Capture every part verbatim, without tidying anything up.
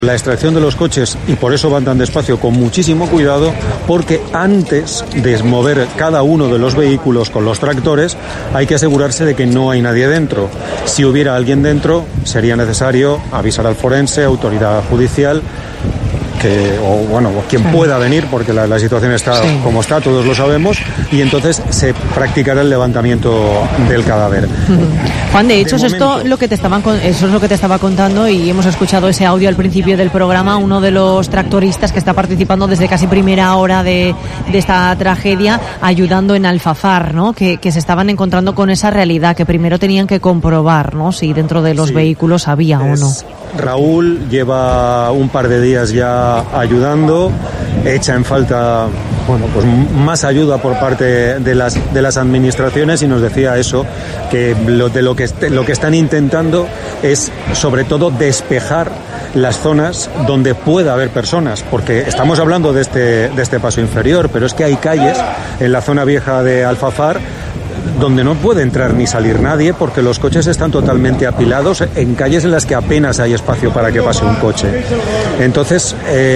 La extracción de los coches, y por eso van tan despacio, con muchísimo cuidado, porque antes de mover cada uno de los vehículos con los tractores hay que asegurarse de que no hay nadie dentro. Si hubiera alguien dentro, sería necesario avisar al forense, autoridad judicial, que, o bueno, quien claro. pueda venir, porque la, la situación está sí. como está, todos lo sabemos, y entonces se practicará el levantamiento del cadáver. Uh-huh. Juan, de hecho, de esto momento, lo que te estaban, eso es lo que te estaba contando, y hemos escuchado ese audio al principio del programa, uno de los tractoristas que está participando desde casi primera hora de, de esta tragedia, ayudando en Alfafar, ¿no? Que, que se estaban encontrando con esa realidad, que primero tenían que comprobar, ¿no? Si dentro de los sí. vehículos había es, o no. Raúl lleva un par de días ya ayudando, echa en falta bueno, pues más ayuda por parte de las de las administraciones, y nos decía eso, que lo de lo que est- lo que están intentando es sobre todo despejar las zonas donde pueda haber personas, porque estamos hablando de este de este paso inferior, pero es que hay calles en la zona vieja de Alfafar donde no puede entrar ni salir nadie, porque los coches están totalmente apilados en calles en las que apenas hay espacio para que pase un coche. Entonces,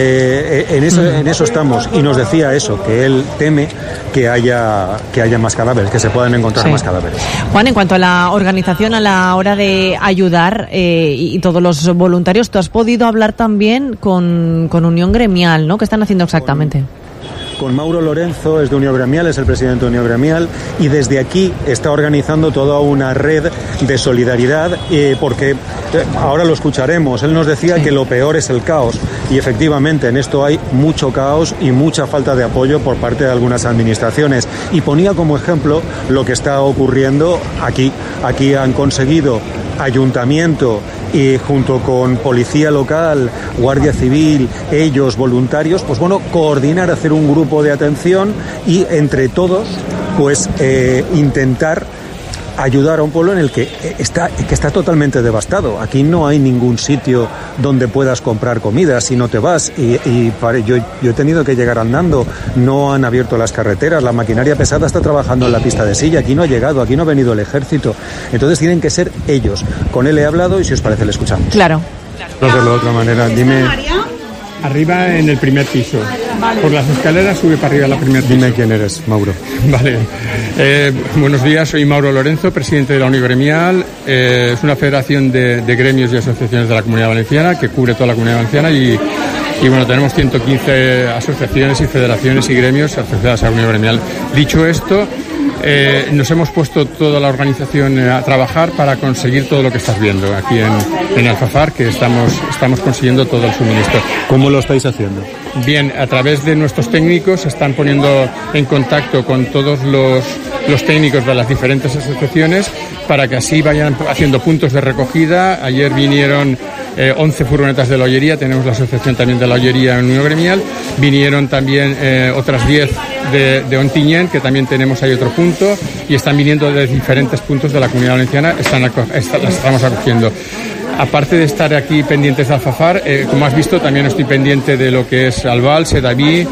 eh, en, eso, en eso estamos, y nos decía eso, que él teme que haya, que haya más cadáveres, que se puedan encontrar sí. más cadáveres. Juan, en cuanto a la organización a la hora de ayudar eh, y todos los voluntarios, tú has podido hablar también con, con Unión Gremial, ¿no? ¿Qué están haciendo exactamente? Con... Con Mauro Lorenzo, es de Unión Gremial, es el presidente de Unión Gremial, y desde aquí está organizando toda una red de solidaridad, eh, porque eh, ahora lo escucharemos. Él nos decía sí. que lo peor es el caos, y efectivamente en esto hay mucho caos y mucha falta de apoyo por parte de algunas administraciones. Y ponía como ejemplo lo que está ocurriendo aquí. Aquí han conseguido ayuntamiento y junto con policía local, guardia civil, ellos voluntarios, pues bueno, coordinar, hacer un grupo de atención y entre todos pues eh, intentar ayudar a un pueblo en el que está, que está totalmente devastado. Aquí no hay ningún sitio donde puedas comprar comida si no te vas, y, y para, yo, yo he tenido que llegar andando, no han abierto las carreteras, la maquinaria pesada está trabajando en la pista de silla, aquí no ha llegado, aquí no ha venido el ejército, entonces tienen que ser ellos. Con él he hablado y si os parece le escuchamos. Claro. No hacerlo de otra manera, dime... Arriba en el primer piso. Vale. Por las escaleras sube para arriba la primer piso. Dime quién eres, Mauro. Vale. Eh, buenos días, soy Mauro Lorenzo, presidente de la Unión Gremial. Eh, es una federación de, de gremios y asociaciones de la Comunidad Valenciana que cubre toda la Comunidad Valenciana y, y bueno, tenemos ciento quince asociaciones y federaciones y gremios asociadas a la Unión Gremial. Dicho esto, Eh, nos hemos puesto toda la organización a trabajar para conseguir todo lo que estás viendo aquí en, en Alfafar, que estamos, estamos consiguiendo todo el suministro. ¿Cómo lo estáis haciendo? Bien, a través de nuestros técnicos se están poniendo en contacto con todos los, los técnicos de las diferentes asociaciones para que así vayan haciendo puntos de recogida. Ayer vinieron eh, once furgonetas de la Ollería, tenemos la asociación también de la Ollería en Unión Gremial, vinieron también eh, otras diez de, de Ontinyent, que también tenemos ahí otro punto, y están viniendo de diferentes puntos de la Comunidad Valenciana, están, está, las estamos acogiendo. Aparte de estar aquí pendientes de Alfafar, eh, como has visto, también estoy pendiente de lo que es Albal, Sedaví,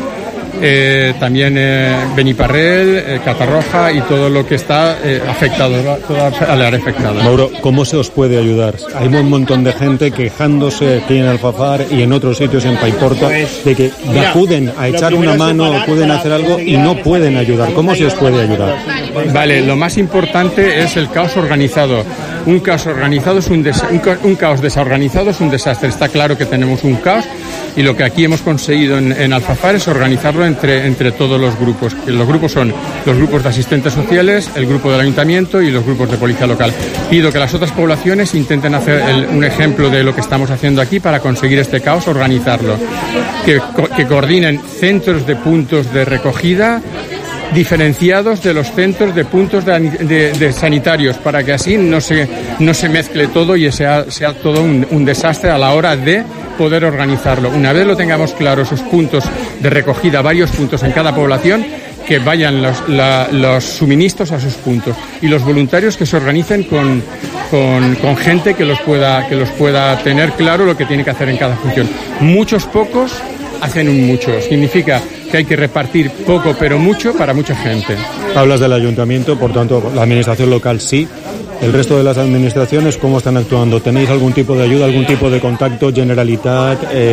eh, también eh, Beniparrell, eh, Catarroja y todo lo que está eh, afectado, toda la área afectada. Mauro, ¿cómo se os puede ayudar? Hay un montón de gente quejándose aquí en Alfafar y en otros sitios en Paiporta de que acuden a echar una mano, acuden a hacer algo y no pueden ayudar. ¿Cómo se os puede ayudar? Vale, lo más importante es el caos organizado. Un caos organizado es un, des- un, ca- un caos desorganizado es un desastre. Está claro que tenemos un caos y lo que aquí hemos conseguido en, en Alfafar es organizarlo entre, entre todos los grupos. Los grupos son los grupos de asistentes sociales, el grupo del ayuntamiento y los grupos de policía local. Pido que las otras poblaciones intenten hacer el, un ejemplo de lo que estamos haciendo aquí para conseguir este caos, organizarlo. Que, co- que coordinen centros de puntos de recogida diferenciados de los centros de puntos de, de, de sanitarios, para que así no se, no se mezcle todo y sea, sea todo un, un desastre a la hora de poder organizarlo. Una vez lo tengamos claro, esos puntos de recogida, varios puntos en cada población, que vayan los, la, los suministros a sus puntos y los voluntarios que se organicen con, con, con gente que los pueda, que los pueda tener claro lo que tiene que hacer en cada función. Muchos pocos hacen un mucho. Significa que hay que repartir poco pero mucho para mucha gente. Hablas del ayuntamiento, por tanto, la administración local sí, el resto de las administraciones, ¿cómo están actuando? ¿Tenéis algún tipo de ayuda, algún tipo de contacto? Generalitat, eh,